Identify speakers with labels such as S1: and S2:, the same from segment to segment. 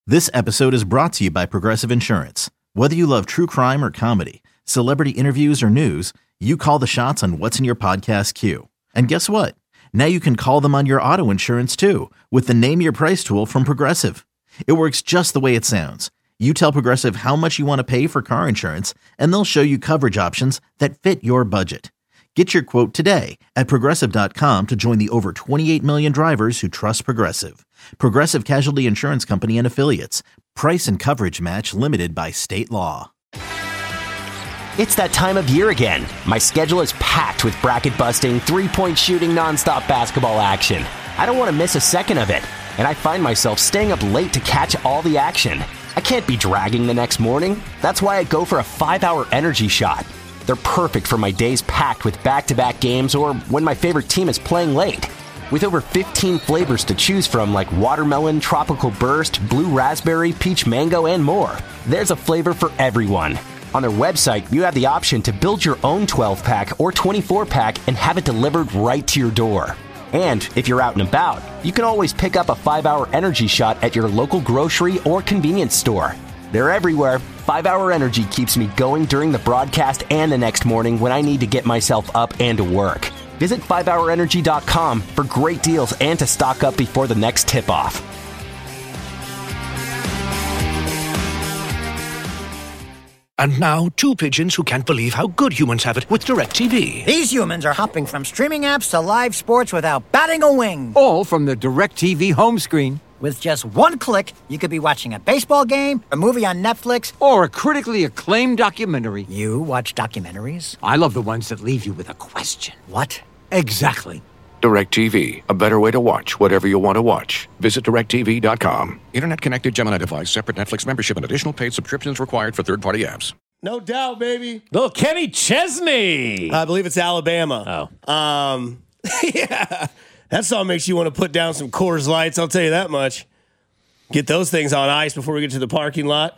S1: This episode is brought to you by Progressive Insurance. Whether you love true crime or comedy, celebrity interviews or news, you call the shots on what's in your podcast queue. And guess what? Now you can call them on your auto insurance too with the Name Your Price tool from Progressive. It works just the way it sounds. You tell Progressive how much you want to pay for car insurance, and they'll show you coverage options that fit your budget. Get your quote today at Progressive.com to join the over 28 million drivers who trust Progressive. Progressive Casualty Insurance Company and Affiliates. Price and coverage match limited by state law.
S2: It's that time of year again. My schedule is packed with bracket-busting, three-point shooting, nonstop basketball action. I don't want to miss a second of it, and I find myself staying up late to catch all the action. I can't be dragging the next morning. That's why I go for a 5-hour energy shot. They're perfect for my days packed with back-to-back games or when my favorite team is playing late. With over 15 flavors to choose from like watermelon, tropical burst, blue raspberry, peach mango, and more, there's a flavor for everyone. On their website, you have the option to build your own 12-pack or 24-pack and have it delivered right to your door. And if you're out and about, you can always pick up a 5-hour energy shot at your local grocery or convenience store. They're everywhere. 5-hour energy keeps me going during the broadcast and the next morning when I need to get myself up and to work. Visit 5hourenergy.com for great deals and to stock up before the next tip-off.
S3: And now, two pigeons who can't believe how good humans have it with DirecTV.
S4: These humans are hopping from streaming apps to live sports without batting a wing.
S5: All from the DirecTV home screen.
S4: With just one click, you could be watching a baseball game, a movie on Netflix,
S5: or a critically acclaimed documentary.
S4: You watch documentaries?
S5: I love the ones that leave you with a question.
S4: What?
S5: Exactly.
S3: DirecTV, a better way to watch whatever you want to watch. Visit DirecTV.com. Internet-connected Gemini device, separate Netflix membership, and additional paid subscriptions required for third-party apps.
S6: No doubt, baby.
S7: Little Kenny Chesney.
S6: I believe it's Alabama.
S7: Oh.
S6: Yeah. That song makes you want to put down some Coors Lights, I'll tell you that much. Get those things on ice before we get to the parking lot.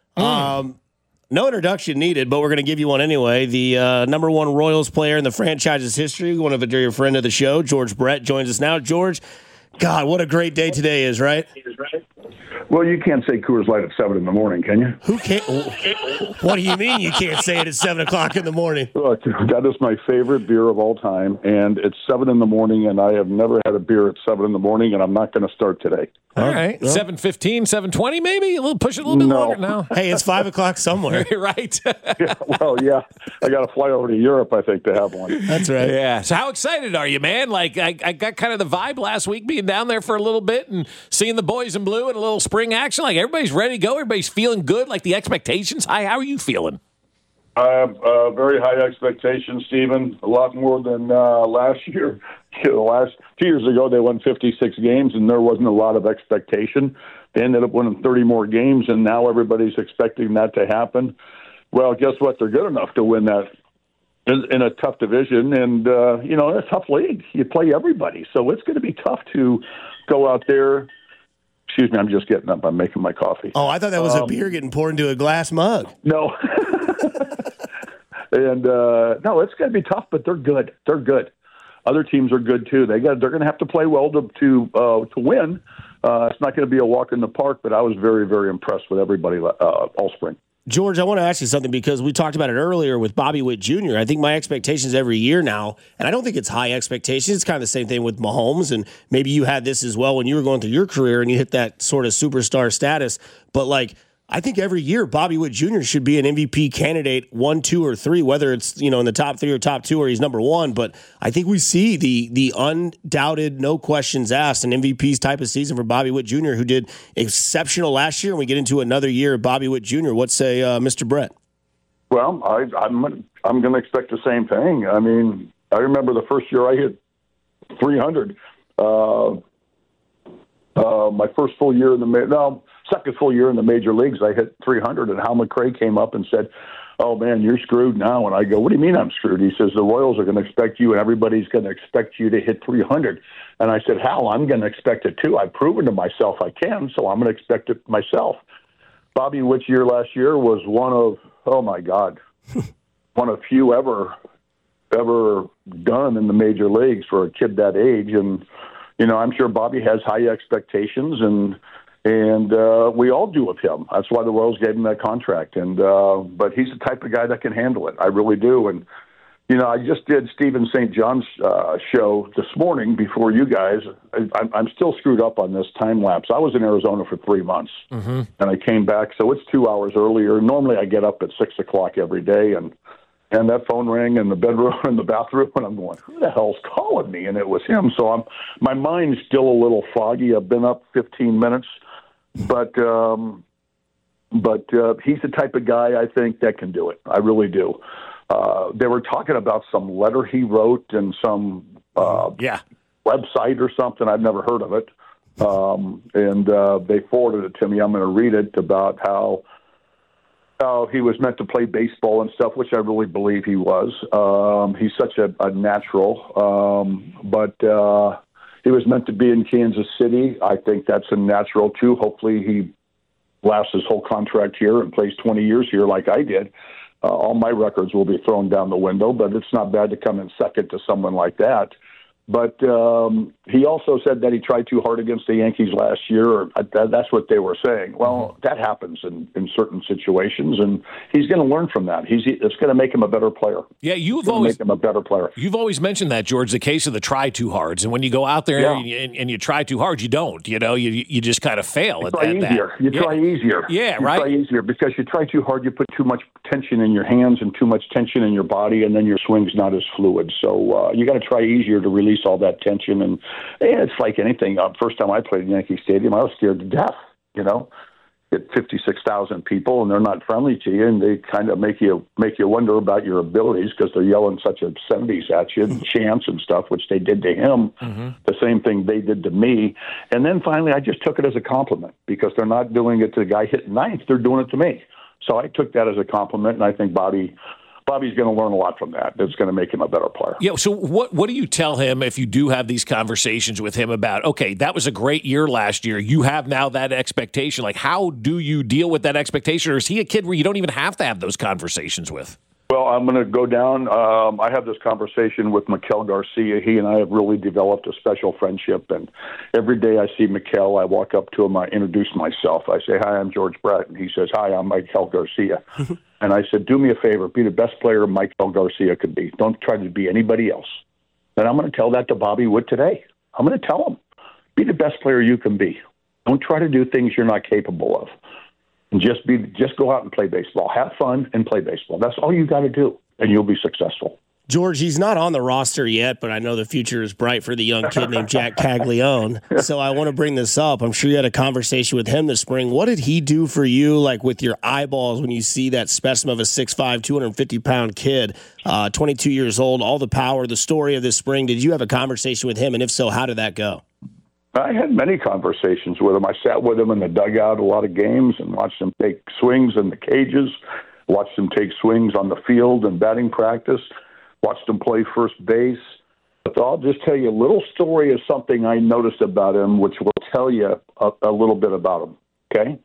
S6: No introduction needed, but we're going to give you one anyway. The number one Royals player in the franchise's history, one of a dear friend of the show, George Brett, joins us now. George, God, what a great day today is, right?
S8: Well, you can't say Coors Light at 7 in the morning, can you?
S6: Who can't? What do you mean you can't say it at 7 o'clock in the morning?
S8: Look, that is my favorite beer of all time, and it's 7 in the morning, and I have never had a beer at 7 in the morning, and I'm not going to start today.
S7: All right. 7:15, 7:20 maybe? Push it a little bit longer now.
S6: Hey, it's 5 o'clock somewhere.
S7: Right.
S8: Yeah, well, yeah. I got to fly over to Europe, I think, to have one.
S6: That's right.
S7: Yeah. So how excited are you, man? Like, I got kind of the vibe last week being down there for a little bit and seeing the boys in blue and a little spring action. Like, everybody's ready to go. Everybody's feeling good. Like, the expectations high. How are you feeling?
S8: I have very high expectations, Stephen. A lot more than last year. The last 2 years ago, they won 56 games, and there wasn't a lot of expectation. They ended up winning 30 more games, and now everybody's expecting that to happen. Well, guess what? They're good enough to win that in a tough division, and, in a tough league. You play everybody, so it's going to be tough to go out there. Excuse me, I'm just getting up. I'm making my coffee.
S6: Oh, I thought that was a beer getting poured into a glass mug.
S8: No. And, no, it's going to be tough, but they're good. They're good. Other teams are good, too. They're going to have to play well to win. It's not going to be a walk in the park, but I was very, very impressed with everybody all spring.
S6: George, I want to ask you something because we talked about it earlier with Bobby Witt Jr. I think my expectations every year now, and I don't think it's high expectations. It's kind of the same thing with Mahomes, and maybe you had this as well when you were going through your career and you hit that sort of superstar status. But, I think every year Bobby Witt Jr. should be an MVP candidate 1, 2, or 3, whether it's in the top 3 or top 2 or he's number 1. But I think we see the undoubted, no questions asked, an MVP's type of season for Bobby Witt Jr., who did exceptional last year. And we get into another year of Bobby Witt Jr. What say, Mr. Brett?
S8: Well, I'm going to expect the same thing. I mean, I remember the first year I hit 300. My first full year in the second full year in the major leagues, I hit 300, and Hal McRae came up and said, "Oh man, you're screwed now." And I go, "What do you mean I'm screwed?" He says, "The Royals are going to expect you, and everybody's going to expect you to hit 300." And I said, "Hal, I'm going to expect it too. I've proven to myself I can, so I'm going to expect it myself." Bobby Witt's year last year was one of, oh my God, one of few ever done in the major leagues for a kid that age. And I'm sure Bobby has high expectations, and And we all do with him. That's why the Royals gave him that contract. And but he's the type of guy that can handle it. I really do. And I just did Stephen St. John's show this morning before you guys. I'm still screwed up on this time lapse. I was in Arizona for 3 months, and I came back, so it's 2 hours earlier. Normally, I get up at 6 o'clock every day, and that phone rang in the bedroom, in the bathroom, and I'm going, "Who the hell's calling me?" And it was him. So my mind's still a little foggy. I've been up 15 minutes, but he's the type of guy I think that can do it. I really do. They were talking about some letter he wrote in some website or something. I've never heard of it. And they forwarded it to me. I'm going to read it about how he was meant to play baseball and stuff, which I really believe he was. He's such a natural. But he was meant to be in Kansas City. I think that's a natural, too. Hopefully he lasts his whole contract here and plays 20 years here like I did. All my records will be thrown down the window, but it's not bad to come in second to someone like that. But he also said that he tried too hard against the Yankees last year. Or that's what they were saying. Well, that happens in certain situations, and he's going to learn from that. It's going to make him a better player.
S7: Yeah, you've always
S8: make him a better player.
S7: You've always mentioned that, George, the case of the try too hards, and when you go out there and you try too hard, you don't. You just kind of fail at that.
S8: You try easier.
S7: Yeah,
S8: you
S7: right.
S8: Try easier because you try too hard. You put too much tension in your hands and too much tension in your body, and then your swing's not as fluid. So you got to try easier to release all that tension. And it's like anything. First time I played in Yankee Stadium, I was scared to death. Get 56,000 people, and they're not friendly to you, and they kind of make you wonder about your abilities because they're yelling such obscenities at you, chants and stuff, which they did to him. The same thing they did to me. And then finally, I just took it as a compliment because they're not doing it to the guy hitting ninth; they're doing it to me. So I took that as a compliment, and I think Bobby's going to learn a lot from that. That's going to make him a better player.
S7: Yeah. So what do you tell him if you do have these conversations with him about, okay, that was a great year last year. You have now that expectation. Like, how do you deal with that expectation? Or is he a kid where you don't even have to have those conversations with?
S8: Well, I'm going to go down. I have this conversation with Maikel Garcia. He and I have really developed a special friendship. And every day I see Maikel, I walk up to him, I introduce myself. I say, "Hi, I'm George Brett." And he says, "Hi, I'm Maikel Garcia." And I said, "Do me a favor, be the best player Maikel Garcia could be. Don't try to be anybody else." And I'm going to tell that to Bobby Witt today. I'm going to tell him, be the best player you can be. Don't try to do things you're not capable of. And just go out and play baseball. Have fun and play baseball. That's all you got to do, and you'll be successful.
S6: George, he's not on the roster yet, but I know the future is bright for the young kid named Jack Caglione. So I want to bring this up. I'm sure you had a conversation with him this spring. What did he do for you, like with your eyeballs, when you see that specimen of a 6'5", 250-pound kid, 22 years old, all the power, the story of this spring? Did you have a conversation with him, and if so, how did that go?
S8: I had many conversations with him. I sat with him in the dugout a lot of games and watched him take swings in the cages, watched him take swings on the field and batting practice, watched him play first base. But I'll just tell you a little story of something I noticed about him, which will tell you a little bit about him, okay?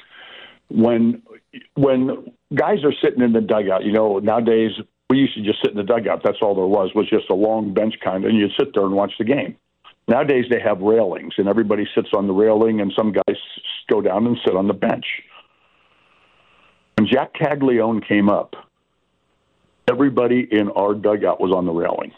S8: When guys are sitting in the dugout, nowadays we used to just sit in the dugout. That's all there was just a long bench kind of, and you'd sit there and watch the game. Nowadays they have railings, and everybody sits on the railing, and some guys go down and sit on the bench. When Jack Caglione came up, everybody in our dugout was on the railing.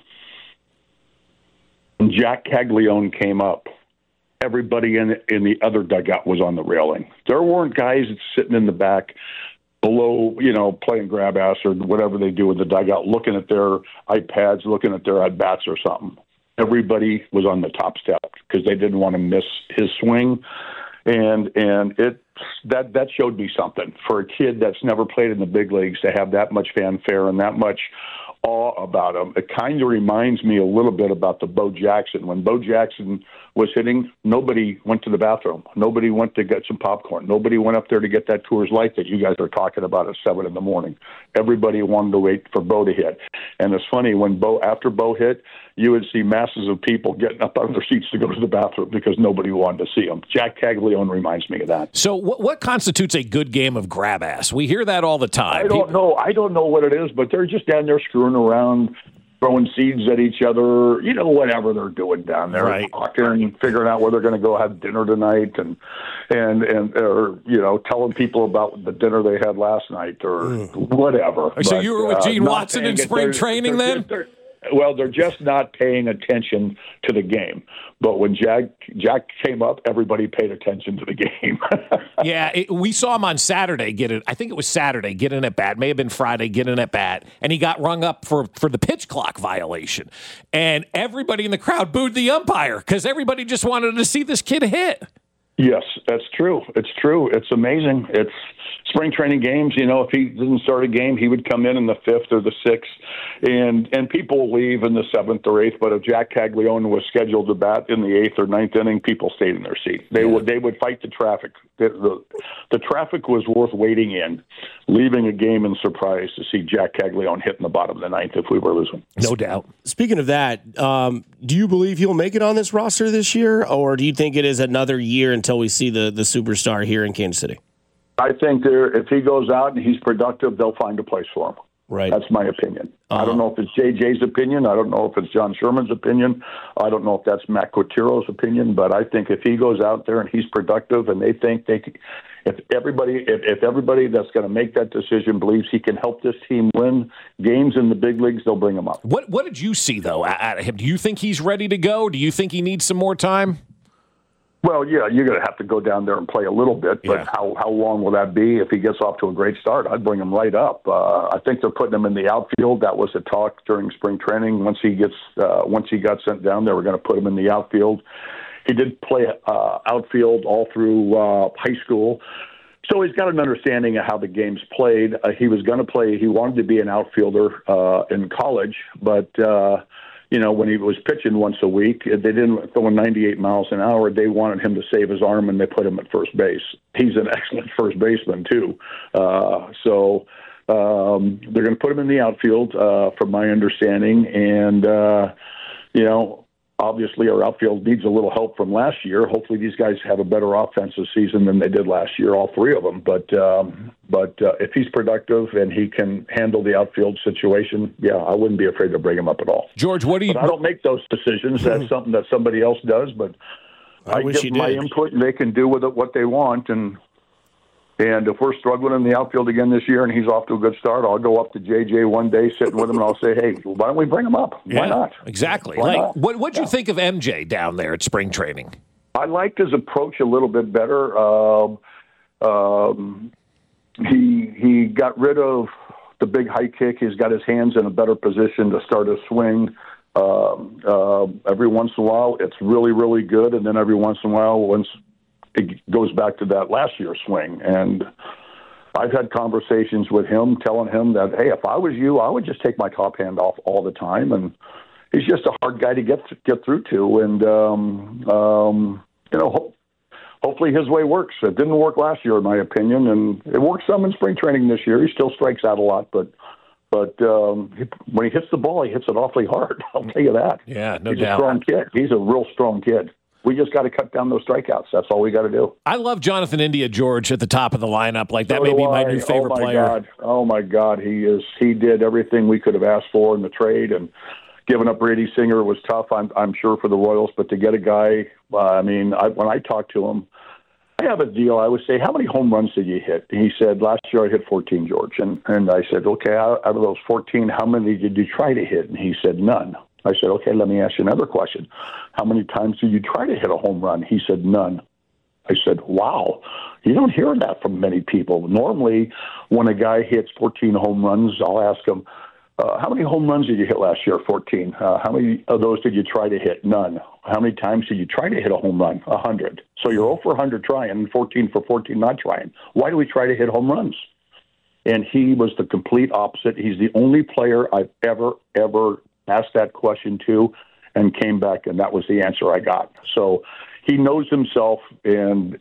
S8: When Jack Caglione came up, everybody in the other dugout was on the railing. There weren't guys sitting in the back below, playing grab ass or whatever they do in the dugout, looking at their iPads, looking at their at-bats or something. Everybody was on the top step because they didn't want to miss his swing. And that showed me something. For a kid that's never played in the big leagues to have that much fanfare and that much awe about him, it kind of reminds me a little bit about the Bo Jackson. When Bo Jackson was hitting, nobody went to the bathroom. Nobody went to get some popcorn. Nobody went up there to get that Coors Light that you guys are talking about at 7 a.m. Everybody wanted to wait for Bo to hit. And it's funny, after Bo hit, you would see masses of people getting up out of their seats to go to the bathroom because nobody wanted to see him. Jack Caglione reminds me of that.
S7: So what constitutes a good game of grab ass? We hear that all the time.
S8: I don't know what it is, but they're just down there screwing around, throwing seeds at each other, whatever they're doing down there,
S7: right.
S8: talking, figuring out where they're going to go have dinner tonight, and telling people about the dinner they had last night or whatever.
S7: So
S8: but,
S7: you were with Gene Watson in spring training then?
S8: They're just not paying attention to the game. But when Jack came up, everybody paid attention to the game.
S7: Yeah, we saw him on Saturday get it. I think it was Saturday, get in at bat. May have been Friday, get in at bat. And he got rung up for the pitch clock violation. And everybody in the crowd booed the umpire because everybody just wanted to see this kid hit.
S8: Yes, that's true. It's true. It's amazing. It's spring training games. If he didn't start a game, he would come in the 5th or the 6th, and people leave in the 7th or 8th. But if Jack Caglione was scheduled to bat in the 8th or 9th inning, people stayed in their seat. They would fight the traffic. The traffic was worth waiting in, leaving a game in surprise to see Jack Caglione hit in the bottom of the 9th if we were losing.
S7: No doubt.
S6: Speaking of that, do you believe he'll make it on this roster this year, or do you think it is another year until we see the superstar here in Kansas City?
S8: I think if he goes out and he's productive, they'll find a place for him.
S6: Right.
S8: That's my opinion. I don't know if it's JJ's opinion. I don't know if it's John Sherman's opinion. I don't know if that's Matt Quattiro's opinion. But I think if he goes out there and he's productive, and they think if everybody that's going to make that decision believes he can help this team win games in the big leagues, they'll bring him up.
S7: What did you see though out of him? Do you think he's ready to go? Do you think he needs some more time?
S8: Well, yeah, you're going to have to go down there and play a little bit, but how long will that be? If he gets off to a great start, I'd bring him right up. I think they're putting him in the outfield. That was the talk during spring training. Once he got sent down, they were going to put him in the outfield. He did play outfield all through high school, so he's got an understanding of how the game's played. He was going to play. He wanted to be an outfielder in college, but when he was pitching once a week, they didn't throw 98 miles an hour. They wanted him to save his arm, and they put him at first base. He's an excellent first baseman, too. So they're going to put him in the outfield, from my understanding. And, obviously our outfield needs a little help from last year. Hopefully these guys have a better offensive season than they did last year, all three of them. But if he's productive and he can handle the outfield situation, I wouldn't be afraid to bring him up at all.
S7: George, what do you...
S8: But I don't make those decisions. That's something that somebody else does. But I give my input, and they can do with it what they want. And if we're struggling in the outfield again this year and he's off to a good start, I'll go up to JJ one day, sitting with him, and I'll say, hey, why don't we bring him up? Why not?
S7: Exactly.
S8: Why not?
S7: What'd you think of MJ down there at spring training?
S8: I liked his approach a little bit better. He got rid of the big high kick. He's got his hands in a better position to start a swing. Every once in a while, it's really, really good, and then every once in a while, once it goes back to that last year's swing. And I've had conversations with him telling him that, hey, if I was you, I would just take my top hand off all the time. And he's just a hard guy to get through to. And, hopefully his way works. It didn't work last year, in my opinion, and it worked some in spring training this year. He still strikes out a lot, but when he hits the ball, he hits it awfully hard. I'll tell you that.
S7: Yeah, no
S8: doubt. He's a strong kid. He's a real strong kid. We just got to cut down those strikeouts. That's all we got to do.
S7: I love Jonathan India, George, at the top of the lineup. Like, that may be my new favorite player.
S8: Oh, my God. He did everything we could have asked for in the trade, and giving up Brady Singer was tough, I'm sure, for the Royals. But to get a guy, when I talked to him, I have a deal. I would say, how many home runs did you hit? And he said, last year I hit 14, George. And I said, okay, out of those 14, how many did you try to hit? And he said, none. I said, okay, let me ask you another question. How many times did you try to hit a home run? He said, none. I said, wow, you don't hear that from many people. Normally, when a guy hits 14 home runs, I'll ask him, how many home runs did you hit last year? 14. How many of those did you try to hit? None. How many times did you try to hit a home run? 100. So you're 0 for 100 trying and 14 for 14 not trying. Why do we try to hit home runs? And he was the complete opposite. He's the only player I've ever asked that question to and came back, and that was the answer I got. So he knows himself, and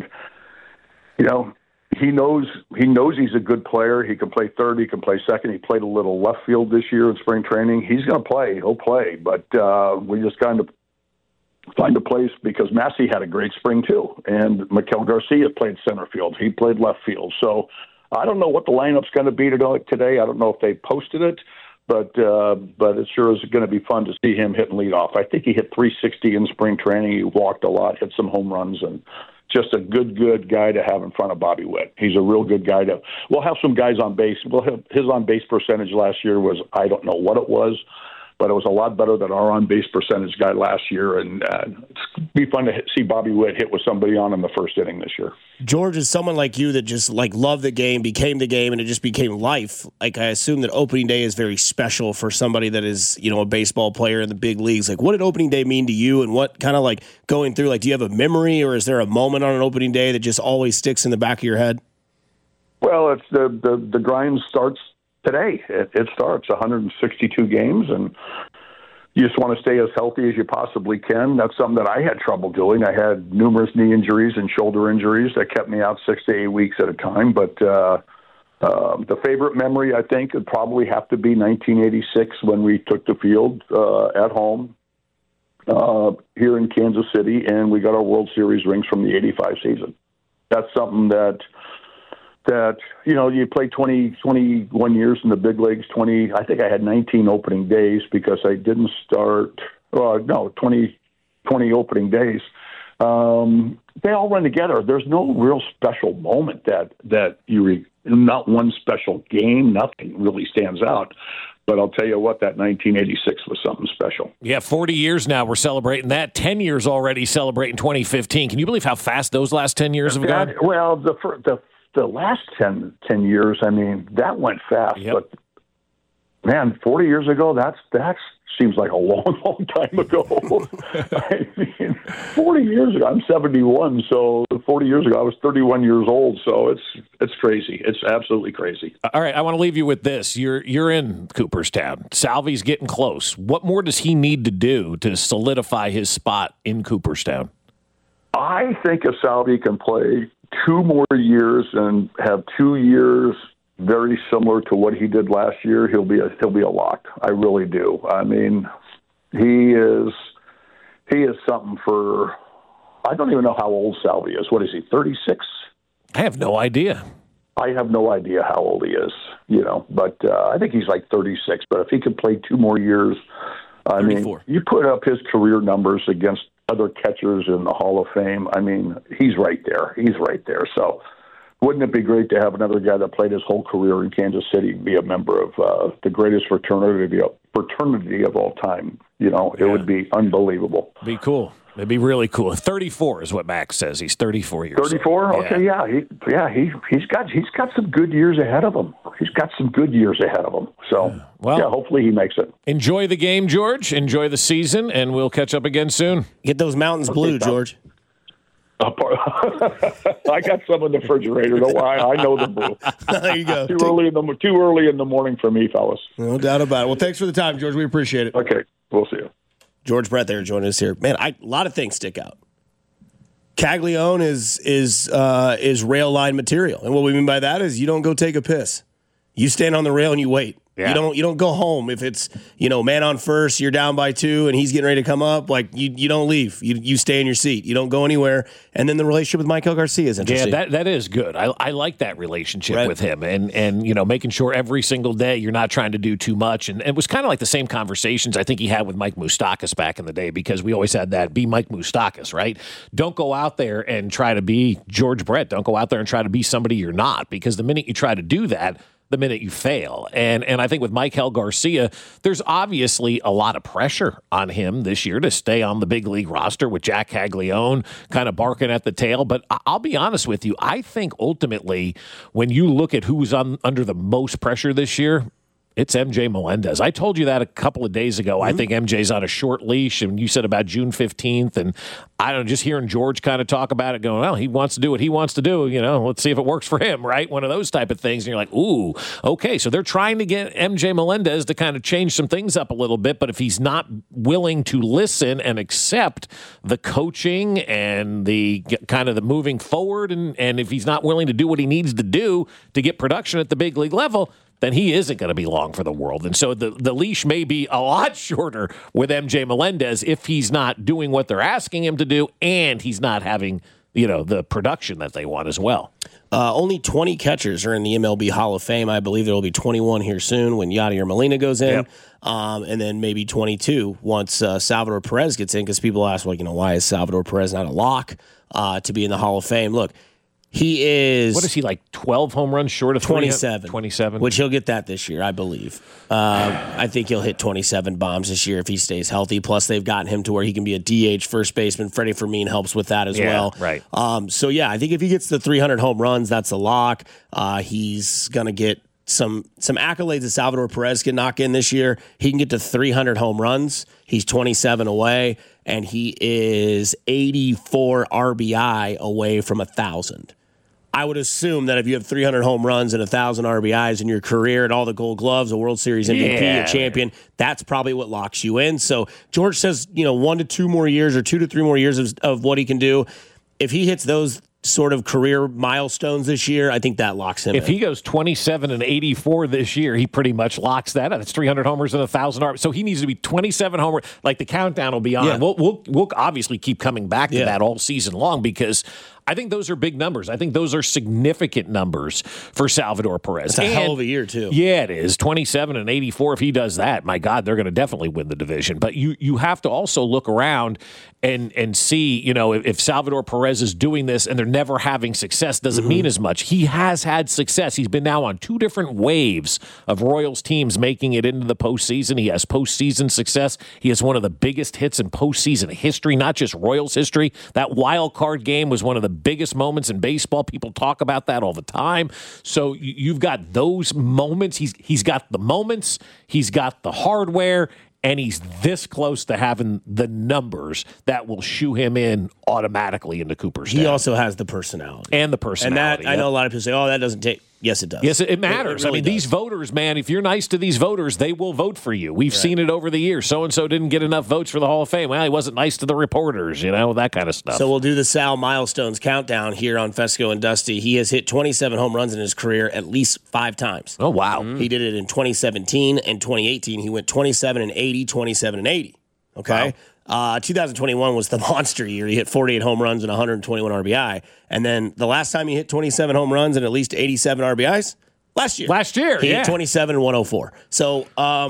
S8: he knows he's a good player. He can play third, he can play second. He played a little left field this year in spring training. He's going to play. He'll play, but we just kind of find a place, because Massey had a great spring too, and Maikel Garcia played center field. He played left field. So I don't know what the lineup's going to be today. I don't know if they posted it. but it sure is going to be fun to see him hitting leadoff. I think he hit 360 in spring training. He walked a lot, hit some home runs, and just a good guy to have in front of Bobby Witt. He's a real good guy to. We'll have some guys on base. His on base percentage last year was, I don't know what it was, but it was a lot better than our on base percentage guy last year. And it's be fun to see Bobby Witt hit with somebody on in the first inning this year.
S6: George is someone like you that just loved the game, became the game, and it just became life. Like, I assume that opening day is very special for somebody that is, a baseball player in the big leagues. Like, what did opening day mean to you, and what kind of like going through, like, do you have a memory, or is there a moment on an opening day that just always sticks in the back of your head?
S8: Well, it's the grind starts today. It starts 162 games, and you just want to stay as healthy as you possibly can. That's something that I had trouble doing. I had numerous knee injuries and shoulder injuries that kept me out 6 to 8 weeks at a time. But the favorite memory, I think, would probably have to be 1986 when we took the field at home here in Kansas City, and we got our World Series rings from the 85 season. That's something that you play 21 years in the big leagues, I think I had 19 opening days because I didn't start, 20 opening days. They all run together. There's no real special moment that not one special game, nothing really stands out. But I'll tell you what, that 1986 was something special.
S7: Yeah, 40 years now we're celebrating that. 10 years already celebrating 2015. Can you believe how fast those last 10 years have gone?
S8: Well, the last 10 years, I mean, that went fast.
S7: Yep.
S8: But, man, 40 years ago, that seems like a long time ago. I mean, 40 years ago, I'm 71, so 40 years ago, I was 31 years old. So it's crazy. It's absolutely crazy.
S7: All right, I want to leave you with this. You're in Cooperstown. Salvy's getting close. What more does he need to do to solidify his spot in Cooperstown?
S8: I think if Salvy can play 2 more years and have 2 years very similar to what he did last year, he'll be a lock. I really do. I mean, he is something for. I don't even know how old Salvy is. What is he? 36?
S7: I have no idea.
S8: I have no idea how old he is. But I think he's like 36. But if he could play 2 more years, I
S7: 34.
S8: mean, you put up his career numbers against other catchers in the Hall of Fame. I mean, he's right there. So wouldn't it be great to have another guy that played his whole career in Kansas City be a member of the greatest fraternity of all time? It would be unbelievable.
S7: Be cool. It'd be really cool. 34 is what Max says. He's 34 years
S8: 34?
S7: old.
S8: Okay, he's got some good years ahead of him. So, hopefully he makes it.
S7: Enjoy the game, George. Enjoy the season, and we'll catch up again soon.
S6: Get those mountains blue, George.
S8: I got some in the refrigerator. Don't worry, I know the blue.
S6: There you go.
S8: Too early in the morning for me, fellas.
S6: No doubt about it. Well, thanks for the time, George. We appreciate it.
S8: Okay, we'll see you.
S6: George Brett there joining us here. Man, a lot of things stick out. Caglione is rail line material, and what we mean by that is you don't go take a piss. You stand on the rail and you wait. Yeah. You don't go home if it's man on first, you're down by 2 and he's getting ready to come up. Like you don't leave. You stay in your seat. You don't go anywhere. And then the relationship with Michael Garcia is interesting.
S7: Yeah, that is good. I like that relationship with him, and making sure every single day you're not trying to do too much. And it was kind of like the same conversations I think he had with Mike Moustakas back in the day, because we always had that be Mike Moustakas, right? Don't go out there and try to be George Brett. Don't go out there and try to be somebody you're not, because the minute you try to do that, the minute you fail. And I think with Michael Garcia, there's obviously a lot of pressure on him this year to stay on the big league roster with Jack Caglione kind of barking at the tail. But I'll be honest with you, I think ultimately when you look at who's under the most pressure this year, it's MJ Melendez. I told you that a couple of days ago. I think MJ's on a short leash, and you said about June 15th, and I don't know, just hearing George kind of talk about it, going, well, he wants to do what he wants to do, let's see if it works for him, right? One of those type of things, and you're like, ooh, okay, so they're trying to get MJ Melendez to kind of change some things up a little bit, but if he's not willing to listen and accept the coaching and the kind of the moving forward, and if he's not willing to do what he needs to do to get production at the big league level, then he isn't going to be long for the world. And so the leash may be a lot shorter with MJ Melendez if he's not doing what they're asking him to do and he's not having the production that they want as well.
S6: Only 20 catchers are in the MLB Hall of Fame. I believe there will be 21 here soon when Yadier Molina goes in. Yep. And then maybe 22 once Salvador Perez gets in, because people ask, why is Salvador Perez not a lock to be in the Hall of Fame? Look, he is...
S7: What is he, like 12 home runs short of
S6: 27?
S7: 27.
S6: Which he'll get that this year, I believe. I think he'll hit 27 bombs this year if he stays healthy. Plus, they've gotten him to where he can be a DH first baseman. Freddie Fermin helps with that as well.
S7: Right.
S6: I think if he gets the 300 home runs, that's a lock. He's going to get some accolades that Salvador Perez can knock in this year. He can get to 300 home runs. He's 27 away, and he is 84 RBI away from 1,000. I would assume that if you have 300 home runs and 1,000 RBIs in your career and all the Gold Gloves, a World Series MVP, a champion, that's probably what locks you in. So George says, 1 to 2 more years or 2 to 3 more years of what he can do. If he hits those sort of career milestones this year, I think that locks him in.
S7: If he goes 27 and 84 this year, he pretty much locks that up. It's 300 homers and 1,000 RBIs. So he needs to be 27 homers. Like, the countdown will be on. Yeah. We'll obviously keep coming back to that all season long, because I think those are big numbers. I think those are significant numbers for Salvador Perez.
S6: It's a hell of a year, too.
S7: Yeah, it is. 27 and 84. If he does that, my God, they're going to definitely win the division. But you have to also look around and see, if Salvador Perez is doing this and they're never having success, doesn't mean as much. He has had success. He's been now on 2 different waves of Royals teams making it into the postseason. He has postseason success. He has one of the biggest hits in postseason history, not just Royals history. That wild card game was one of the biggest moments in baseball. People talk about that all the time. So you've got those moments. He's got the moments. He's got the hardware. And he's this close to having the numbers that will shoo him in automatically into Cooperstown.
S6: He also has the personality.
S7: And the personality.
S6: And that, I know a lot of people say, that doesn't take... Yes, it does.
S7: Yes, it matters.
S6: It really does.
S7: These voters, man, if you're nice to these voters, they will vote for you. We've seen it over the years. So-and-so didn't get enough votes for the Hall of Fame. Well, he wasn't nice to the reporters, that kind of stuff.
S6: So we'll do the Sal milestones countdown here on Fesco and Dusty. He has hit 27 home runs in his career at least 5 times.
S7: Oh, wow.
S6: He did it in 2017 and 2018. He went 27 and 80, 27 and 80. Okay? Wow. 2021 was the monster year. He hit 48 home runs and 121 RBI. And then the last time he hit 27 home runs and at least 87 RBIs? Last year. He hit 27 and 104. So,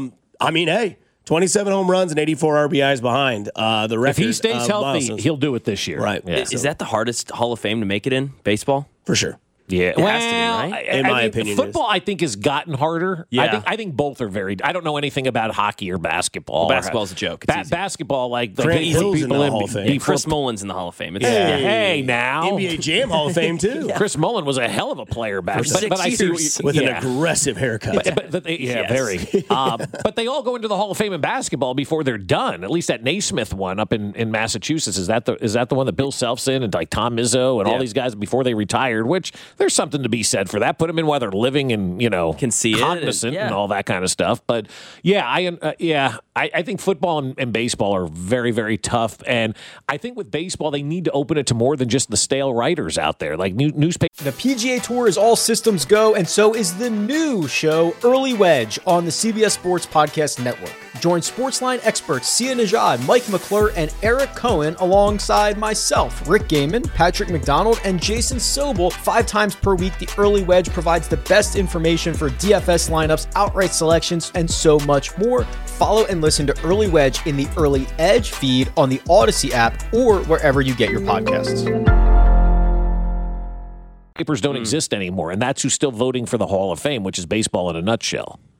S6: 27 home runs and 84 RBIs behind the record.
S7: If he stays healthy, he'll do it this year.
S6: Right.
S9: Yeah. Is that the hardest Hall of Fame to make it in baseball?
S6: For sure.
S7: Yeah,
S9: it has to be, right?
S6: In my opinion,
S7: football I think has gotten harder.
S9: Yeah.
S7: I think both are very. I don't know anything about hockey or basketball.
S9: Basketball's a joke.
S7: Basketball,
S6: Grant Hill's in the Hall of Fame.
S9: Chris Mullin's in the Hall of Fame.
S7: Hey, now
S6: NBA Jam Hall of Fame too.
S7: Yeah. Chris Mullin was a hell of a player back then.
S6: But I see with an aggressive haircut.
S7: Very. But they all go into the Hall of Fame in basketball before they're done. At least that Naismith one up in Massachusetts is that the one that Bill Self's in, and like Tom Izzo and all these guys before they retired. Which there's something to be said for that. Put them in while they're living and
S9: can see
S7: cognizant and all that kind of stuff. But I think football and baseball are very, very tough. And I think with baseball they need to open it to more than just the stale writers out there, like newspaper.
S10: The PGA Tour is all systems go, and so is the new show Early Wedge on the CBS Sports Podcast Network. Join Sportsline experts Sia Najad, Mike McClure, and Eric Cohen alongside myself, Rick Gaiman, Patrick McDonald, and Jason Sobel 5 times per week. The Early Wedge provides the best information for DFS lineups, outright selections, and so much more. Follow and listen to Early Wedge in the Early Edge feed on the Odyssey app or wherever you get your podcasts.
S7: Papers don't exist anymore, and that's who's still voting for the Hall of Fame, which is baseball in a nutshell.